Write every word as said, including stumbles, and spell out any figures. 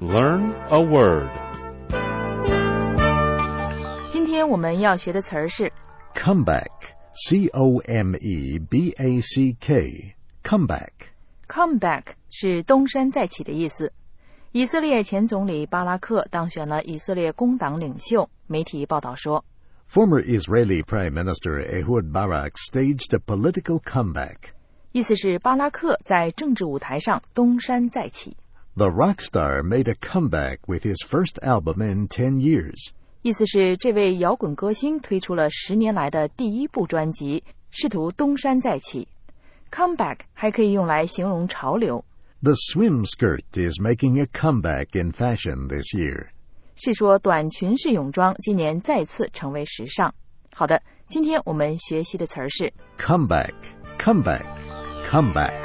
Learn a word. 今天我们要学的词儿是 Comeback, C O M E B A C K, comeback. Comeback 是东山再起的意思。以色列前总理巴拉克当选了以色列工党领袖，媒体报道说 Former Israeli Prime Minister Ehud Barak staged a political comeback. 意思是巴拉克在政治舞台上东山再起。 The rock star made a comeback with his first album in ten years. 意思是这位摇滚歌星推出了十年来的第一部专辑，试图东山再起。Comeback 还可以用来形容潮流。 The swim skirt is making a comeback in fashion this year. 是说短裙式泳装今年再次成为时尚。好的，今天我们学习的词儿是 Comeback, comeback, comeback.